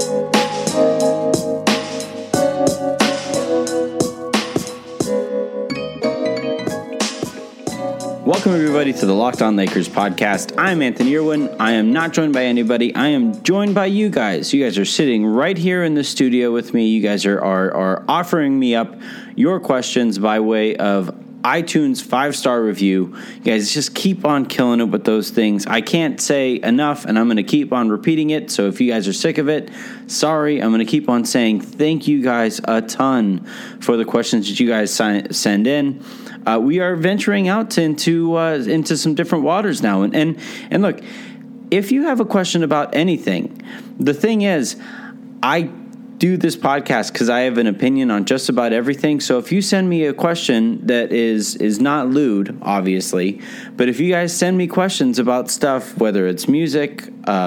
Welcome, everybody, to the Locked On Lakers podcast. I'm Anthony Irwin. I am not joined by anybody. I am joined by you guys. You guys are sitting right here in the studio with me. You guys are offering me up your questions by way of iTunes 5-star review. You guys just keep on killing it with those things. I can't say enough, and I'm going to keep on repeating it. So if you guys are sick of it, sorry. I'm going to keep on saying thank you guys a ton for the questions that you guys send in. We are venturing out into some different waters now. And look, if you have a question about anything, the thing is, I do this podcast because I have an opinion on just about everything. So if you send me a question that is not lewd, obviously, but if you guys send me questions about stuff, whether it's music,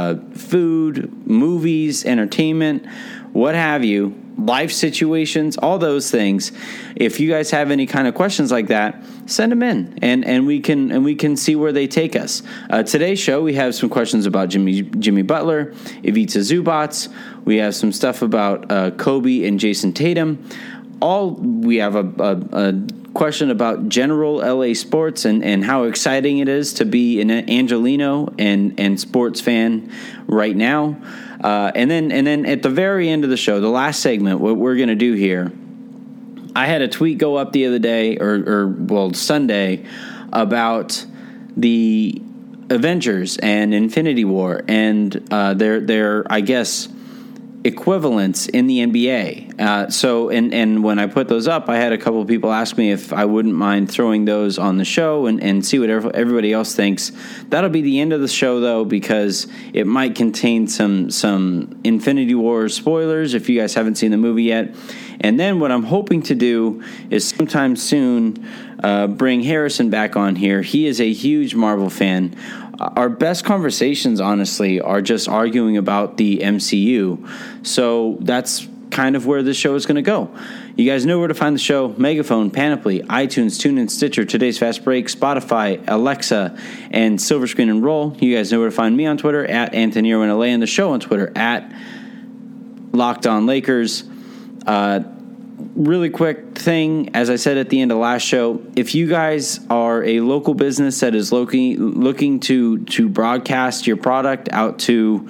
food, movies, entertainment, what have you, life situations, all those things, if you guys have any kind of questions like that, send them in and we can see where they take us. Today's show, we have some questions about Jimmy Butler, Ivica Zubac. We have some stuff about Kobe and Jason Tatum. We have a question about general LA sports and how exciting it is to be an Angelino and sports fan right now. And then at the very end of the show, the last segment, what we're going to do here, I had a tweet go up the other day, or Sunday, about the Avengers and Infinity War and their I guess equivalents in the NBA. So when I put those up, I had a couple of people ask me if I wouldn't mind throwing those on the show and see what everybody else thinks. That'll be the end of the show, though, because it might contain some Infinity War spoilers if you guys haven't seen the movie yet. And then what I'm hoping to do is sometime soon bring Harrison back on here. He is a huge Marvel fan. Our best conversations, honestly, are just arguing about the MCU. So that's kind of where this show is going to go. You guys know where to find the show: Megaphone, Panoply, iTunes, TuneIn, Stitcher, Today's Fast Break, Spotify, Alexa, and Silver Screen and Roll. You guys know where to find me on Twitter, at Anthony Irwin LA, and the show on Twitter, at Locked On Lakers. Really quick thing, as I said at the end of the last show, if you guys are a local business that is looking to broadcast your product out to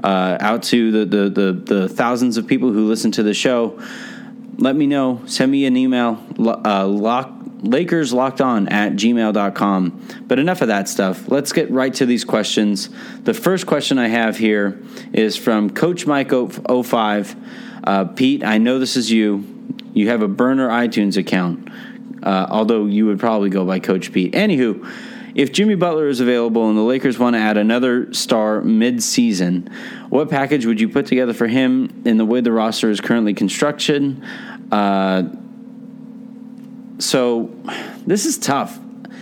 the thousands of people who listen to the show, let me know. Send me an email, LakersLockedOn@gmail.com. But enough of that stuff. Let's get right to these questions. The first question I have here is from Coach Mike 05. Pete, I know this is you. You have a burner iTunes account, although you would probably go by Coach Pete. Anywho, if Jimmy Butler is available and the Lakers want to add another star mid-season, what package would you put together for him in the way the roster is currently constructed? So this is tough.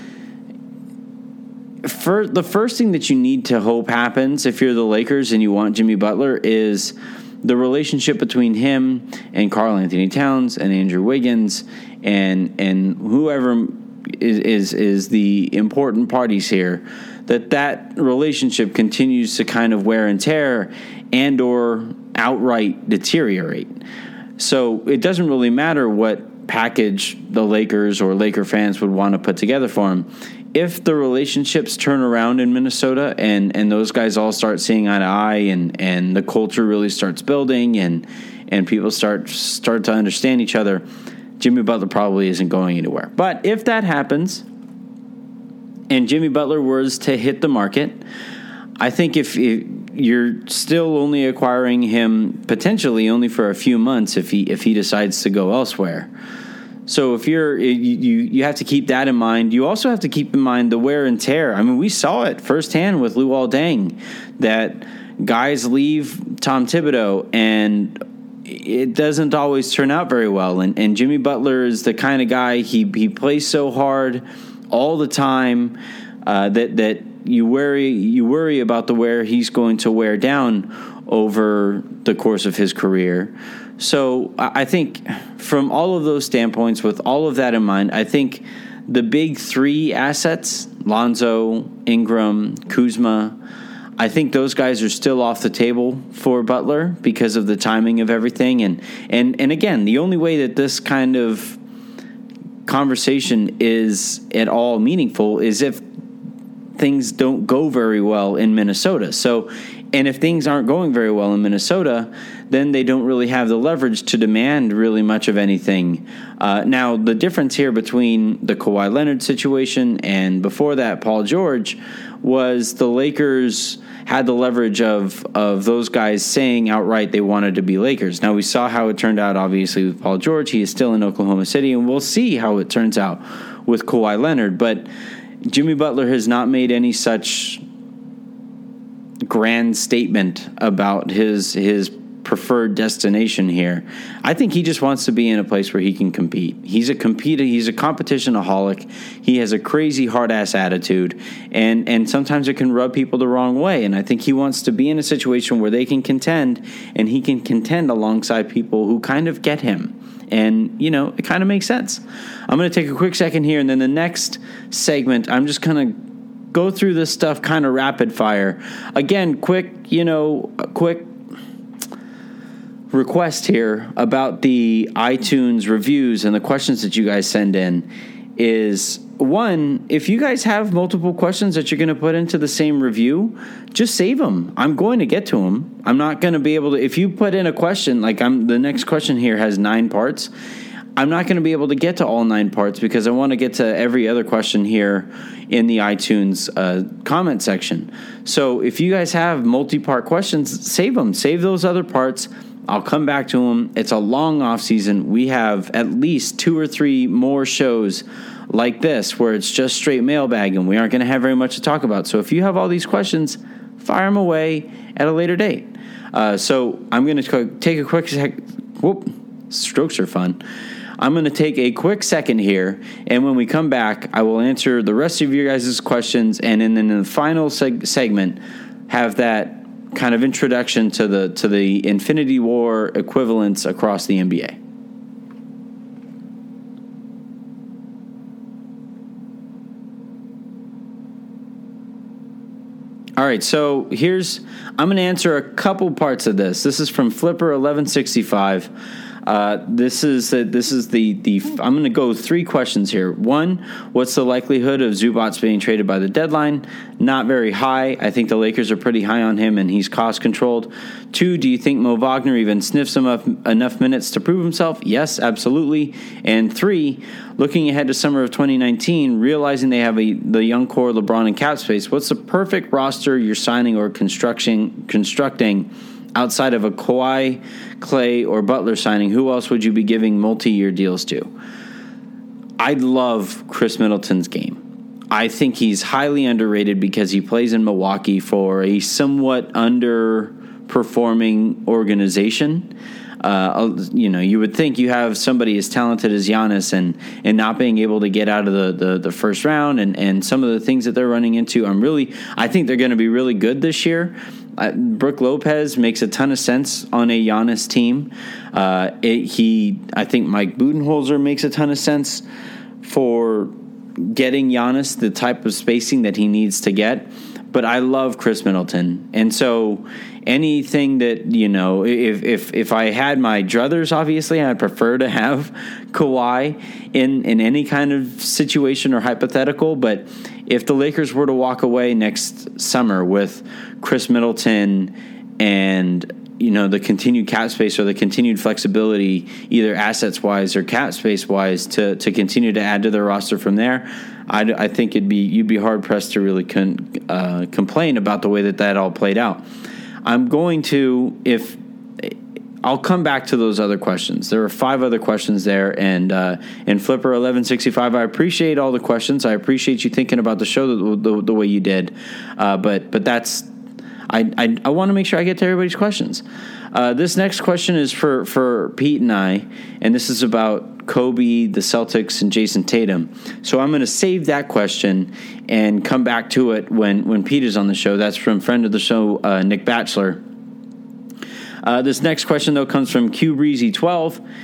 The first thing that you need to hope happens if you're the Lakers and you want Jimmy Butler is the relationship between him and Karl Anthony Towns and Andrew Wiggins and whoever is the important parties here, that relationship continues to kind of wear and tear and or outright deteriorate. So it doesn't really matter what package the Lakers or Laker fans would want to put together for him. If the relationships turn around in Minnesota and those guys all start seeing eye to eye and the culture really starts building and people start to understand each other, Jimmy Butler probably isn't going anywhere. But if that happens and Jimmy Butler was to hit the market, I think if you're still only acquiring him potentially only for a few months if he decides to go elsewhere. So if you have to keep that in mind. You also have to keep in mind the wear and tear. I mean, we saw it firsthand with Luol Deng, that guys leave Tom Thibodeau and it doesn't always turn out very well. And Jimmy Butler is the kind of guy, he plays so hard all the time that you worry about the wear he's going to wear down over the course of his career. So I think from all of those standpoints, with all of that in mind, I think the big three assets, Lonzo, Ingram, Kuzma, I think those guys are still off the table for Butler because of the timing of everything. And again, the only way that this kind of conversation is at all meaningful is if things don't go very well in Minnesota. So, and if things aren't going very well in Minnesota, then they don't really have the leverage to demand really much of anything. Now, the difference here between the Kawhi Leonard situation and before that, Paul George, was the Lakers had the leverage of those guys saying outright they wanted to be Lakers. Now, we saw how it turned out, obviously, with Paul George. He is still in Oklahoma City, and we'll see how it turns out with Kawhi Leonard. But Jimmy Butler has not made any such grand statement about his preferred destination here. I think he just wants to be in a place where he can compete. He's a competitionaholic. He has a crazy hard-ass attitude, and sometimes it can rub people the wrong way. And I think he wants to be in a situation where they can contend, and he can contend alongside people who kind of get him. And, it kind of makes sense. I'm going to take a quick second here, and then the next segment, I'm just going to go through this stuff kind of rapid fire. Again, quick request here about the iTunes reviews and the questions that you guys send in is, one, if you guys have multiple questions that you're going to put into the same review, just save them. I'm going to get to them. I'm not going to be able to, if you put in a question, the next question here has 9 parts. I'm not going to be able to get to all 9 parts because I want to get to every other question here in the iTunes comment section. So if you guys have multi-part questions, save them. Save those other parts. I'll come back to them. It's a long off season. We have at least 2 or 3 more shows like this where it's just straight mailbag and we aren't going to have very much to talk about. So if you have all these questions, fire them away at a later date. So I'm going to take a quick strokes are fun. I'm going to take a quick second here, and when we come back, I will answer the rest of your guys' questions, and then in the final segment, have that kind of introduction to the Infinity War equivalents across the NBA. All right, so I'm going to answer a couple parts of this. This is from Flipper 1165. This is the I'm going to go 3 questions here. 1, what's the likelihood of Zubac being traded by the deadline? Not very high. I think the Lakers are pretty high on him, and he's cost controlled. 2, do you think Mo Wagner even sniffs enough minutes to prove himself? Yes, absolutely. And 3, looking ahead to summer of 2019, realizing they have the young core, LeBron, and cap space, what's the perfect roster you're signing or constructing outside of a Kawhi, Clay, or Butler signing? Who else would you be giving multi-year deals to? I love Chris Middleton's game. I think he's highly underrated because he plays in Milwaukee for a somewhat underperforming organization. You would think you have somebody as talented as Giannis and not being able to get out of the first round and some of the things that they're running into. I think they're going to be really good this year. Brook Lopez makes a ton of sense on a Giannis team. I think Mike Budenholzer makes a ton of sense for getting Giannis the type of spacing that he needs to get. But I love Chris Middleton. And so anything that, if I had my druthers, obviously, I'd prefer to have Kawhi in any kind of situation or hypothetical. But if the Lakers were to walk away next summer with Chris Middleton and, the continued cap space or the continued flexibility, either assets-wise or cap space-wise, to continue to add to their roster from there, I think you'd be hard-pressed to really complain about the way that all played out. I'll come back to those other questions. There are 5 other questions there, and in Flipper 1165, I appreciate all the questions. I appreciate you thinking about the show the way you did, but that's I want to make sure I get to everybody's questions. This next question is for Pete and I, and this is about Kobe, the Celtics, and Jason Tatum. So I'm going to save that question and come back to it when Pete is on the show. That's from friend of the show, Nick Batchelor. This next question, though, comes from QBreezy12.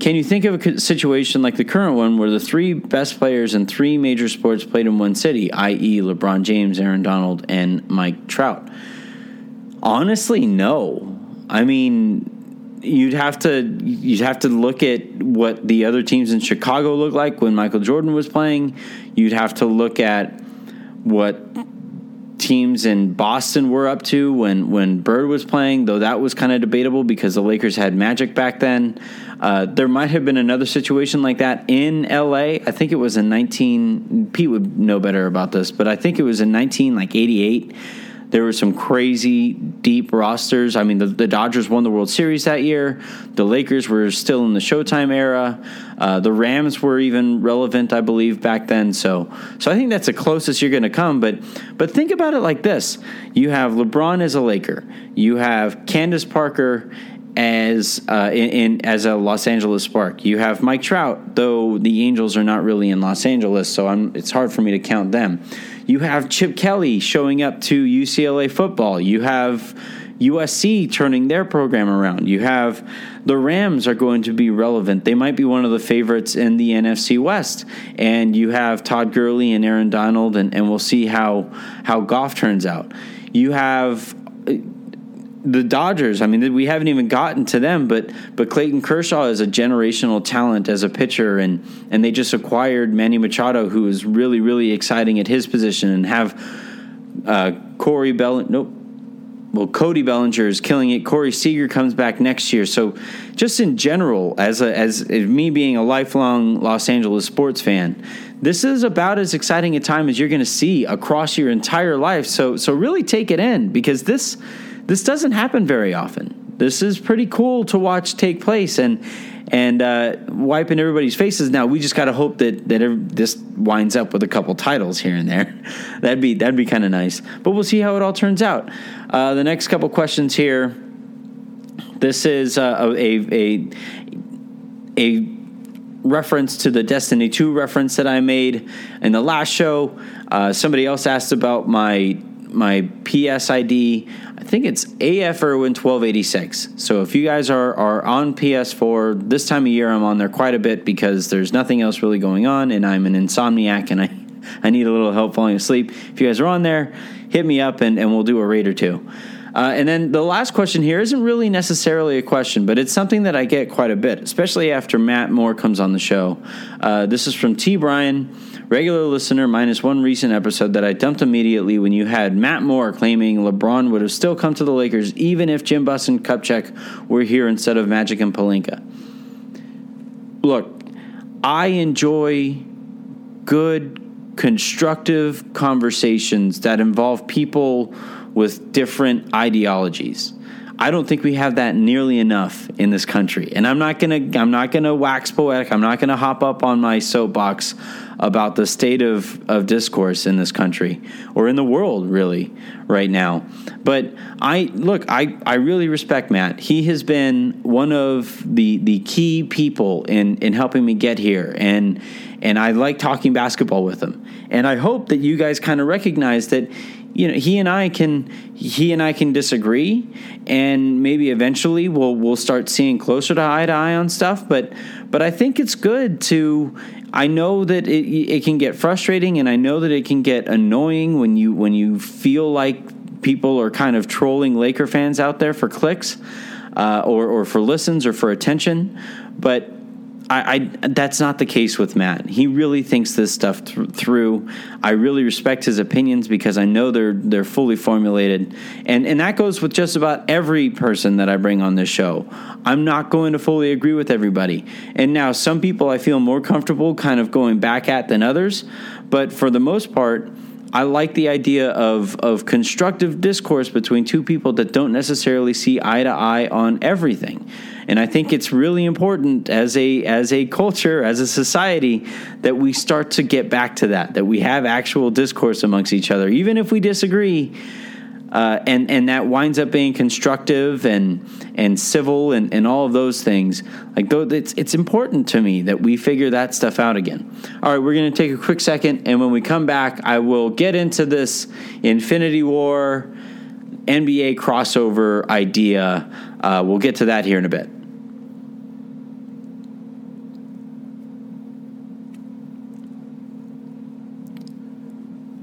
can you think of a situation like the current one where the three best players in three major sports played in one city, i.e. LeBron James, Aaron Donald, and Mike Trout? Honestly, no. I mean, you'd have to look at what the other teams in Chicago looked like when Michael Jordan was playing. You'd have to look at what teams in Boston were up to when Bird was playing, though that was kind of debatable because the Lakers had Magic back then. There might have been another situation like that in LA. I think it was in Pete would know better about this, but I think it was in 1988. There were some crazy deep rosters. I mean, the Dodgers won the World Series that year. The Lakers were still in the Showtime era. The Rams were even relevant, I believe, back then. So I think that's the closest you're going to come. But think about it like this: you have LeBron as a Laker. You have Candace Parker as a Los Angeles Spark. You have Mike Trout, though the Angels are not really in Los Angeles, so it's hard for me to count them. You have Chip Kelly showing up to UCLA football. You have USC turning their program around. You have the Rams are going to be relevant. They might be one of the favorites in the NFC West. And you have Todd Gurley and Aaron Donald, and we'll see how Goff turns out. You have the Dodgers. I mean, we haven't even gotten to them, but Clayton Kershaw is a generational talent as a pitcher, and they just acquired Manny Machado, who is really, really exciting at his position, and have Cody Bellinger is killing it. Corey Seager comes back next year. So just in general, as me being a lifelong Los Angeles sports fan, this is about as exciting a time as you're going to see across your entire life. So really take it in, because this doesn't happen very often. This is pretty cool to watch take place and wiping everybody's faces. Now we just got to hope that this winds up with a couple titles here and there. That'd be kind of nice. But we'll see how it all turns out. The next couple questions here. This is a reference to the Destiny 2 reference that I made in the last show. Somebody else asked about my PS ID. I think it's AF Irwin 1286. So if you guys are on PS4, this time of year I'm on there quite a bit because there's nothing else really going on, and I'm an insomniac, and I need a little help falling asleep. If you guys are on there, hit me up, and we'll do a raid or two. And then the last question here isn't really necessarily a question, but it's something that I get quite a bit, especially after Matt Moore comes on the show. This is from T. Bryan, regular listener minus one recent episode that I dumped immediately when you had Matt Moore claiming LeBron would have still come to the Lakers even if Jim Buss and Kupchak were here instead of Magic and Pelinka. Look, I enjoy good, constructive conversations that involve people with different ideologies. I don't think we have that nearly enough in this country. And I'm not gonna wax poetic. I'm not gonna hop up on my soapbox about the state of discourse in this country or in the world really right now. But I really respect Matt. He has been one of the key people in helping me get here, and I like talking basketball with him. And I hope that you guys kind of recognize that, you know, he and I can disagree, and maybe eventually we'll start seeing closer to eye on stuff. But I think it's good to. I know that it can get frustrating, and I know that it can get annoying when you feel like people are kind of trolling Laker fans out there for clicks, or for listens or for attention. But I that's not the case with Matt. He really thinks this stuff through. I really respect his opinions because I know they're fully formulated. And that goes with just about every person that I bring on this show. I'm not going to fully agree with everybody. And now some people I feel more comfortable kind of going back at than others. But for the most part, I like the idea of constructive discourse between two people that don't necessarily see eye to eye on everything. And I think it's really important as a culture, as a society, that we start to get back to that we have actual discourse amongst each other, even if we disagree, and that winds up being constructive and civil and all of those things. Like, though, it's important to me that we figure that stuff out again. All right, we're going to take a quick second, and when we come back, I will get into this Infinity War NBA crossover idea. We'll get to that here in a bit.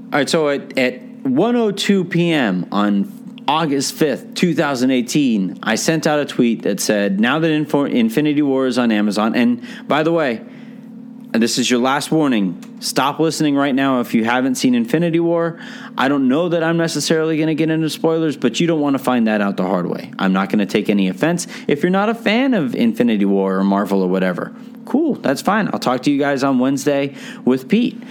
All right, so at 1:02 p.m. on August 5th, 2018, I sent out a tweet that said, now that Infinity War is on Amazon, and by the way, this is your last warning. Stop listening right now if you haven't seen Infinity War. I don't know that I'm necessarily going to get into spoilers, but you don't want to find that out the hard way. I'm not going to take any offense. If you're not a fan of Infinity War or Marvel or whatever, cool, that's fine. I'll talk to you guys on Wednesday with Pete.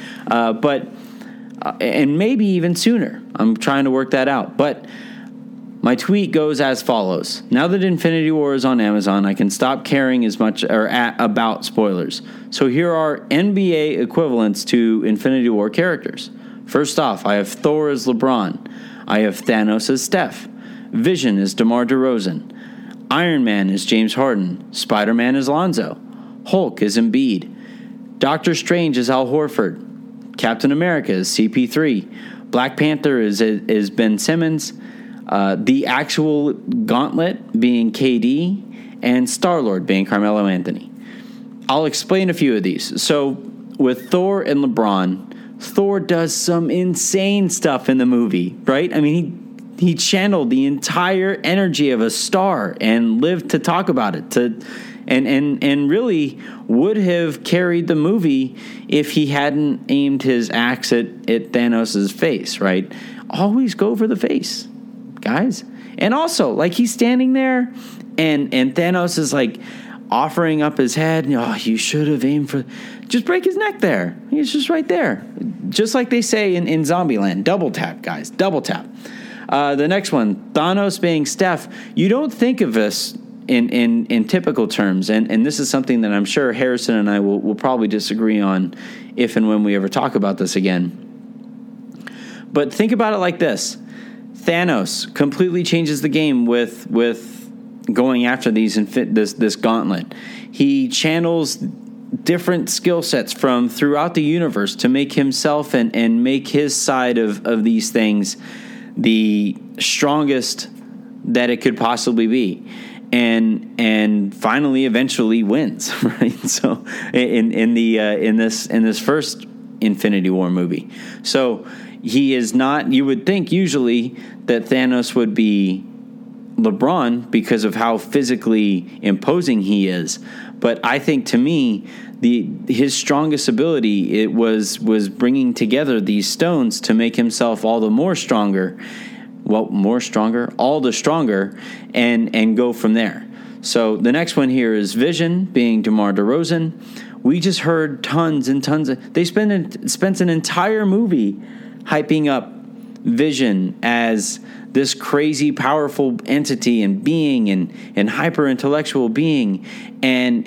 And maybe even sooner. I'm trying to work that out. But my tweet goes as follows. Now that Infinity War is on Amazon, I can stop caring as much about spoilers. So here are NBA equivalents to Infinity War characters. First off, I have Thor as LeBron. I have Thanos as Steph. Vision is DeMar DeRozan. Iron Man is James Harden. Spider-Man is Lonzo. Hulk is Embiid. Doctor Strange is Al Horford. Captain America is CP3. Black Panther is Ben Simmons. The actual Gauntlet being KD, and Star-Lord being Carmelo Anthony. I'll explain a few of these. So with Thor and LeBron, Thor does some insane stuff in the movie, right? I mean, he channeled the entire energy of a star and lived to talk about it, and really would have carried the movie if he hadn't aimed his axe at Thanos' face, right? Always go for the face, guys. And also, like, he's standing there and Thanos is like offering up his head, and you should have aimed for, just break his neck there. He's just right there. Just like they say in Zombieland, double tap, guys, double tap. The next one, Thanos being Steph. You don't think of this in typical terms, and this is something that I'm sure Harrison and I will probably disagree on if and when we ever talk about this again. But think about it like this. Thanos completely changes the game with going after this gauntlet. He channels different skill sets from throughout the universe to make himself and make his side of these things the strongest that it could possibly be. And finally, eventually wins, right? So in this first Infinity War movie, so he is not. You would think usually that Thanos would be LeBron because of how physically imposing he is, but I think to me his strongest ability was bringing together these stones to make himself all the more stronger. Well, more stronger, all the stronger, and go from there. So the next one here is Vision being DeMar DeRozan. We just heard tons and tons of. They spent an entire movie hyping up Vision as this crazy, powerful entity and being and hyper intellectual being, and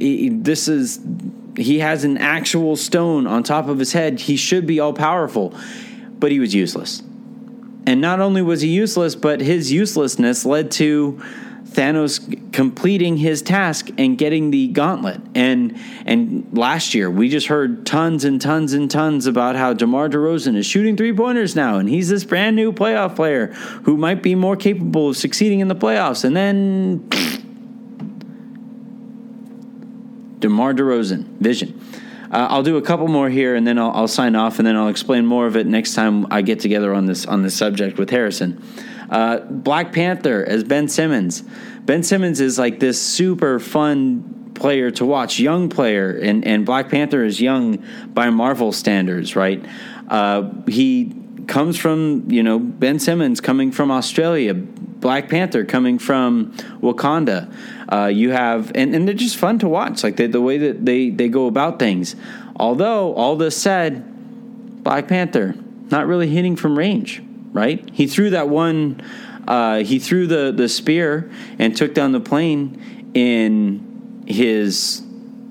he has an actual stone on top of his head. He should be all powerful, but he was useless. And not only was he useless, but his uselessness led to Thanos completing his task and getting the gauntlet. And last year, we just heard tons and tons and tons about how DeMar DeRozan is shooting three-pointers now, and he's this brand new playoff player who might be more capable of succeeding in the playoffs. And then DeMar DeRozan, Vision. I'll do a couple more here, and then I'll sign off, and then I'll explain more of it next time I get together on this subject with Harrison. Black Panther as Ben Simmons. Ben Simmons is like this super fun player to watch, young player, and Black Panther is young by Marvel standards, right? He comes from, Ben Simmons coming from Australia, Black Panther coming from Wakanda. You have, and they're just fun to watch, like the way that they go about things. Although, all this said, Black Panther, not really hitting from range, right? He threw that one, he threw the spear and took down the plane in his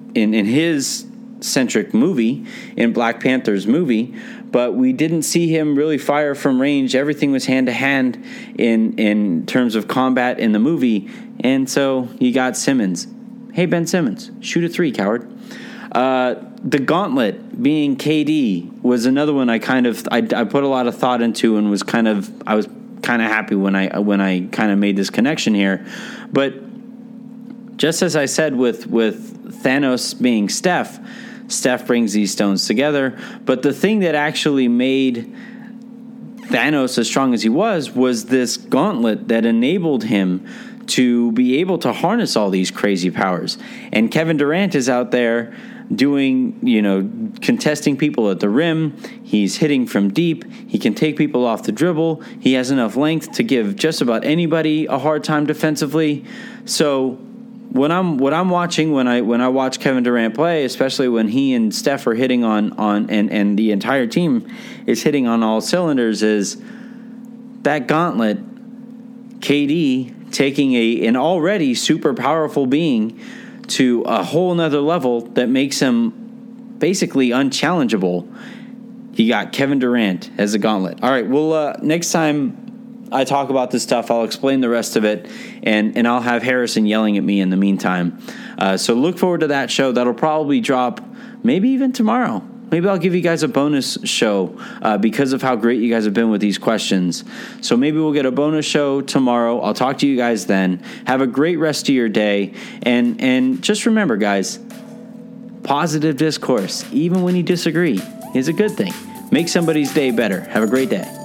centric movie, in Black Panther's movie, but we didn't see him really fire from range. Everything was hand-to-hand in terms of combat in the movie, and so you got Simmons. Hey, Ben Simmons, shoot a three, coward. The Gauntlet being KD was another one I put a lot of thought into and I was kind of happy when I kind of made this connection here. But just as I said with Thanos being Steph brings these stones together. But the thing that actually made Thanos, as strong as he was this gauntlet that enabled him to be able to harness all these crazy powers. And Kevin Durant is out there doing, contesting people at the rim. He's hitting from deep. He can take people off the dribble. He has enough length to give just about anybody a hard time defensively. So when I'm watching, when I watch Kevin Durant play, especially when he and Steph are hitting on and the entire team is hitting on all cylinders, is that gauntlet, KD taking an already super powerful being to a whole nother level that makes him basically unchallengeable. You got Kevin Durant as a gauntlet. All right, well, next time I talk about this stuff, I'll explain the rest of it, and I'll have Harrison yelling at me in the meantime. So look forward to that show. That'll probably drop maybe even tomorrow. Maybe I'll give you guys a bonus show because of how great you guys have been with these questions. So maybe we'll get a bonus show tomorrow. I'll talk to you guys then. Have a great rest of your day. And just remember, guys, positive discourse, even when you disagree, is a good thing. Make somebody's day better. Have a great day.